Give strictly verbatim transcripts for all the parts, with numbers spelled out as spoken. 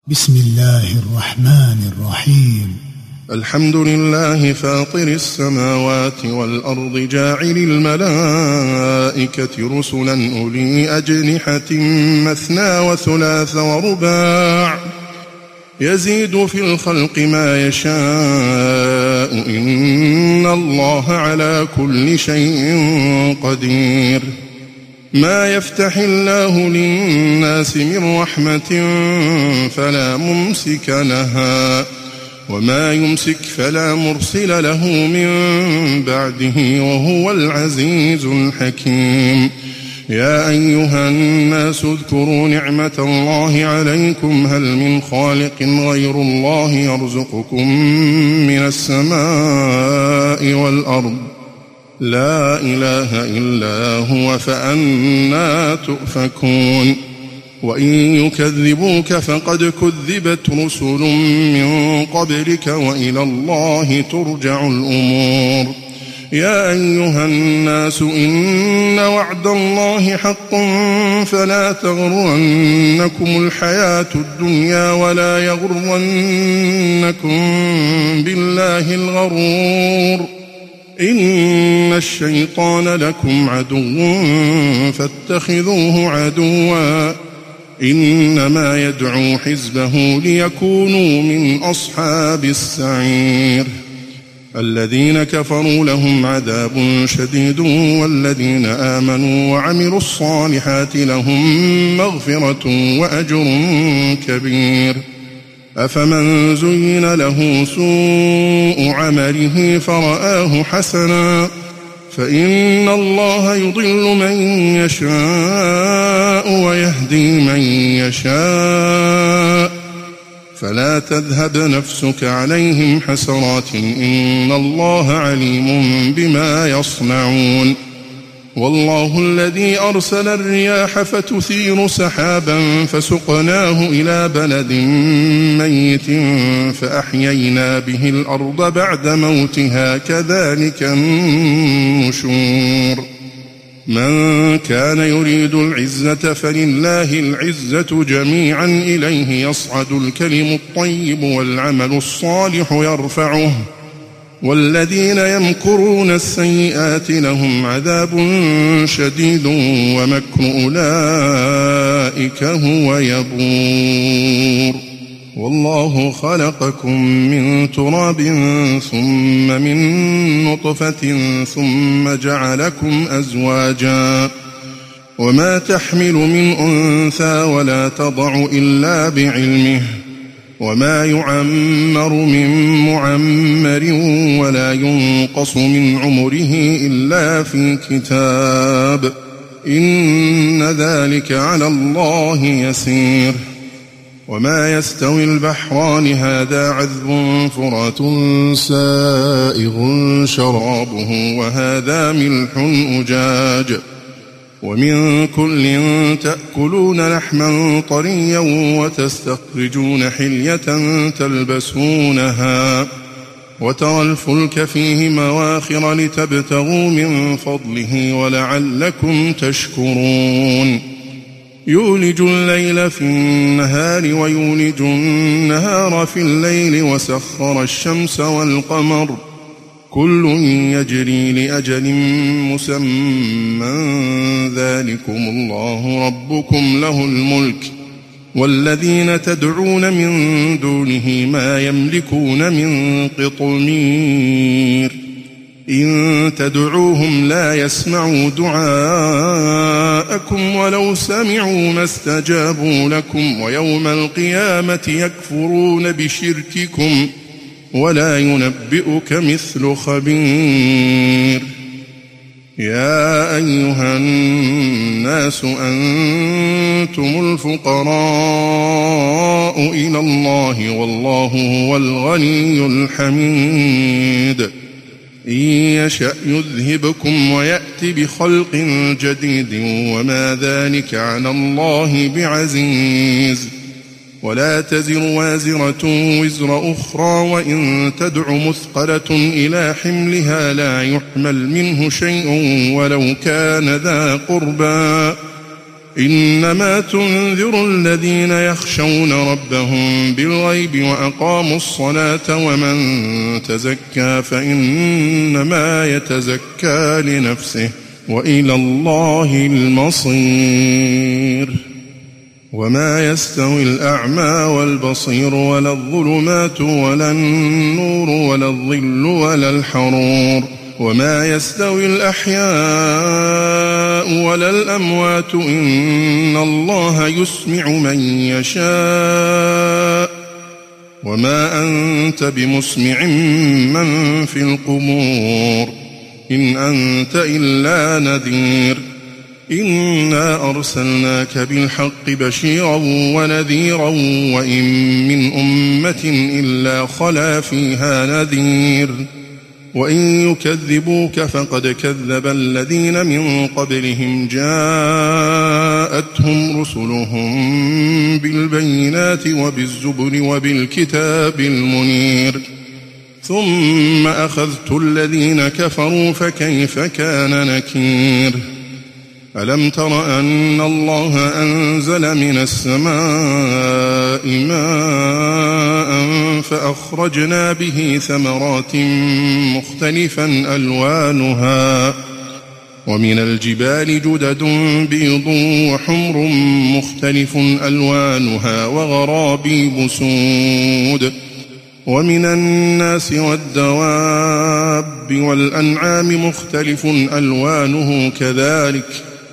بسم الله الرحمن الرحيم. الحمد لله فاطر السماوات والأرض جاعل الملائكة رسلا أولي أجنحة مثنى وثلاث ورباع يزيد في الخلق ما يشاء إن الله على كل شيء قدير. ما يفتح الله للناس من رحمة فلا ممسك لها وما يمسك فلا مرسل له من بعده وهو العزيز الحكيم. يا أيها الناس اذكروا نعمة الله عليكم هل من خالق غير الله يرزقكم من السماء والأرض لا إله إلا هو فأنى تؤفكون. وإن يكذبوك فقد كذبت رسل من قبلك وإلى الله ترجع الأمور. يا أيها الناس إن وعد الله حق فلا تغرنكم الحياة الدنيا ولا يغرنكم بالله الغرور. إن الشيطان لكم عدو فاتخذوه عدوا إنما يدعو حزبه ليكونوا من أصحاب السعير. الذين كفروا لهم عذاب شديد والذين آمنوا وعملوا الصالحات لهم مغفرة وأجر كبير. أفمن زين له سوء عمله فرآه حسنا فإن الله يضل من يشاء ويهدي من يشاء فلا تذهب نفسك عليهم حسرات إن الله عليم بما يصنعون. والله الذي أرسل الرياح فتثير سحابا فسقناه إلى بلد ميت فأحيينا به الأرض بعد موتها كذلك النشور. من كان يريد العزة فلله العزة جميعا إليه يصعد الكلم الطيب والعمل الصالح يرفعه والذين يمكرون السيئات لهم عذاب شديد ومكر أولئك هو يبور. والله خلقكم من تراب ثم من نطفة ثم جعلكم أزواجا وما تحمل من أنثى ولا تضع إلا بعلمه وما يعمر من معمر ولا ينقص من عمره إلا في كتاب إن ذلك على الله يسير. وما يستوي البحران هذا عذب فرات سائغ شرابه وهذا ملح أجاج ومن كل تأكلون لحما طريا وتستخرجون حلية تلبسونها وترى الفلك فيه مواخر لتبتغوا من فضله ولعلكم تشكرون. يولج الليل في النهار ويولج النهار في الليل وسخر الشمس والقمر كل يجري لأجل مسمى ذلكم الله ربكم له الملك والذين تدعون من دونه ما يملكون من قطمير. إن تدعوهم لا يسمعوا دعاءكم ولو سمعوا ما استجابوا لكم ويوم القيامة يكفرون بشرككم ولا ينبئك مثل خبير. يا أيها الناس أنتم الفقراء إلى الله والله هو الغني الحميد. إن يشأ يذهبكم ويأتي بخلق جديد وما ذلك على الله بعزيز. ولا تزر وازرة وزر أخرى وإن تدع مثقلة إلى حملها لا يحمل منه شيء ولو كان ذا قربى إنما تنذر الذين يخشون ربهم بالغيب وأقاموا الصلاة ومن تزكى فإنما يتزكى لنفسه وإلى الله المصير. وما يستوي الأعمى والبصير ولا الظلمات ولا النور ولا الظل ولا الحرور وما يستوي الأحياء ولا الأموات إن الله يسمع من يشاء وما أنت بمسمع من في القبور إن أنت إلا نذير إنا أرسلناك بالحق بشيرا ونذيرا وإن من أمة إلا خلا فيها نذير وإن يكذبوك فقد كذب الذين من قبلهم جاءتهم رسلهم بالبينات وبالزبر وبالكتاب المنير ثم أخذت الذين كفروا فكيف كان نكير. ألم تر أن الله أنزل من السماء ماء فأخرجنا به ثمرات مختلفا ألوانها ومن الجبال جدد بيض وحمر مختلف ألوانها وغرابيب سود ومن الناس والدواب والأنعام مختلف ألوانه كذلك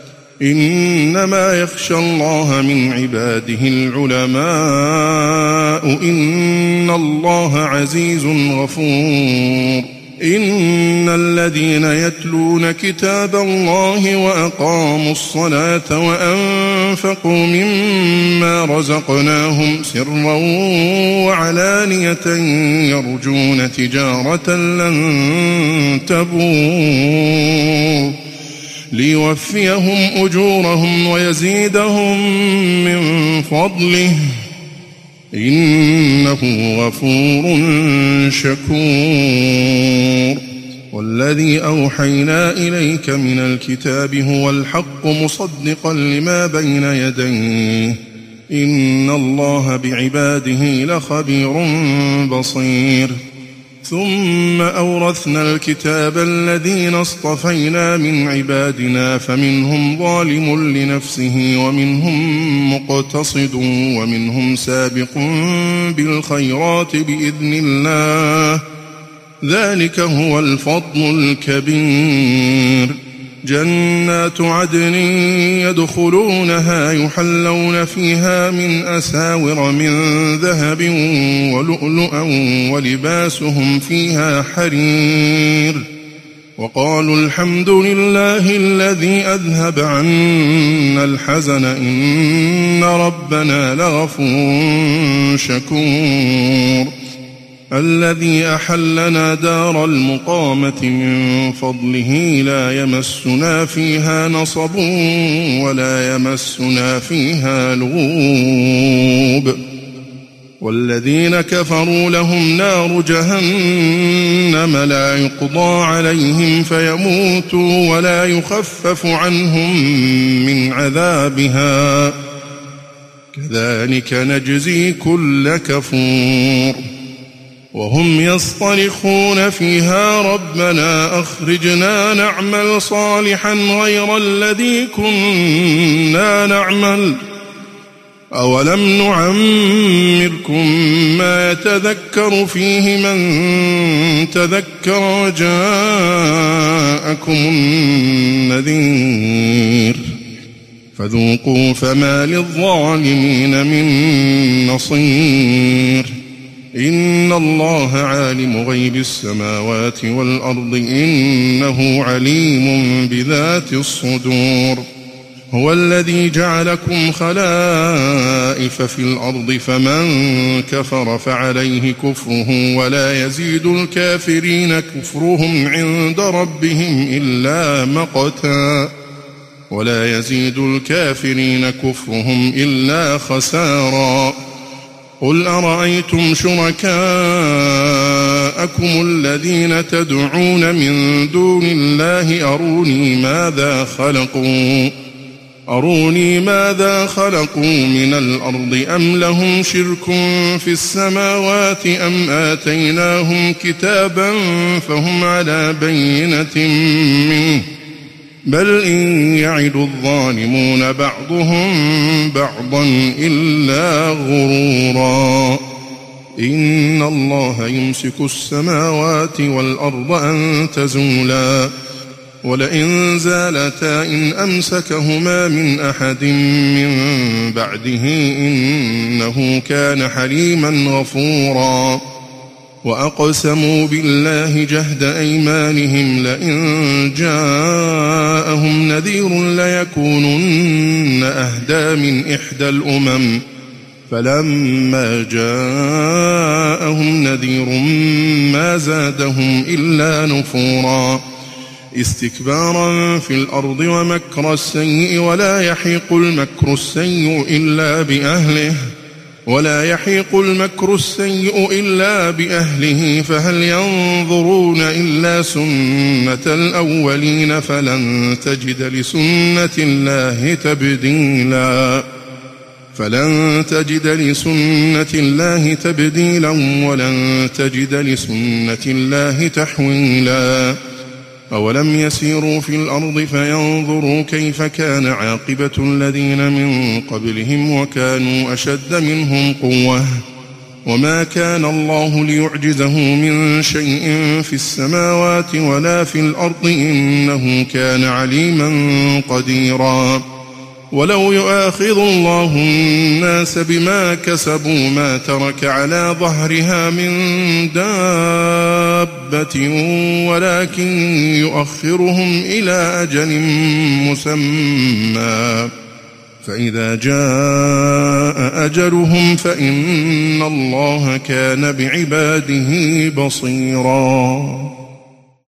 إنما يخشى الله من عباده العلماء إن الله عزيز غفور. إن الذين يتلون كتاب الله وأقاموا الصلاة وأنفقوا مما رزقناهم سرا وعلانية يرجون تجارة لن تبور ليوفيهم أجورهم ويزيدهم من فضله إنه غفور شكور. والذي أوحينا إليك من الكتاب هو الحق مصدقا لما بين يديه إن الله بعباده لخبير بصير. ثم أورثنا الكتاب الذين اصطفينا من عبادنا فمنهم ظالم لنفسه ومنهم مقتصد ومنهم سابق بالخيرات بإذن الله ذلك هو الفضل الكبير. جنات عدن يدخلونها يحلون فيها من أساور من ذهب ولؤلؤا ولباسهم فيها حرير وقالوا الحمد لله الذي أذهب عنا الحزن إن ربنا لغفور شكور. الذي أحلنا دار المقامة من فضله لا يمسنا فيها نصب ولا يمسنا فيها لغوب. والذين كفروا لهم نار جهنم لا يقضى عليهم فيموتوا ولا يخفف عنهم من عذابها كذلك نجزي كل كفور. وهم يصطرخون فيها ربنا أخرجنا نعمل صالحا غير الذي كنا نعمل أولم نعمركم ما يتذكر فيه من تذكر وجاءكم النذير فذوقوا فما للظالمين من نصير. إن الله عالم غيب السماوات والأرض إنه عليم بذات الصدور. هو الذي جعلكم خلائف في الأرض فمن كفر فعليه كفره ولا يزيد الكافرين كفرهم عند ربهم إلا مقتا ولا يزيد الكافرين كفرهم إلا خسارا. قل أرأيتم شركاءكم الذين تدعون من دون الله أروني ماذا خلقوا أروني ماذا خلقوا من الأرض أم لهم شرك في السماوات أم آتيناهم كتابا فهم على بينة منه بل إن يعد الظالمون بعضهم بعضا إلا غرورا إن الله يمسك السماوات والأرض أن تزولا ولئن زالتا إن أمسكهما من أحد من بعده إنه كان حليما غفورا وأقسموا بالله جهد أيمانهم لئن جاءهم نذير ليكونن أهدى من إحدى الأمم فلما جاءهم نذير ما زادهم إلا نفورا استكبارا في الأرض ومكر السيء ولا يحيق المكر السيء إلا بأهله ولا يحيق المكر السيء إلا بأهله فهل ينظرون إلا سنة الأولين فلن تجد لسنة الله تبديلا فلن تجد لسنة الله تبديلا ولن تجد لسنة الله تحويلا أولم يسيروا في الأرض فينظروا كيف كان عاقبة الذين من قبلهم وكانوا أشد منهم قوة وما كان الله ليعجزه من شيء في السماوات ولا في الأرض إنه كان عليما قديرا ولو يؤاخذ الله الناس بما كسبوا ما ترك على ظهرها من دابة ولكن يؤخرهم إلى أجل مسمى فإذا جاء أجلهم فإن الله كان بعباده بصيرا.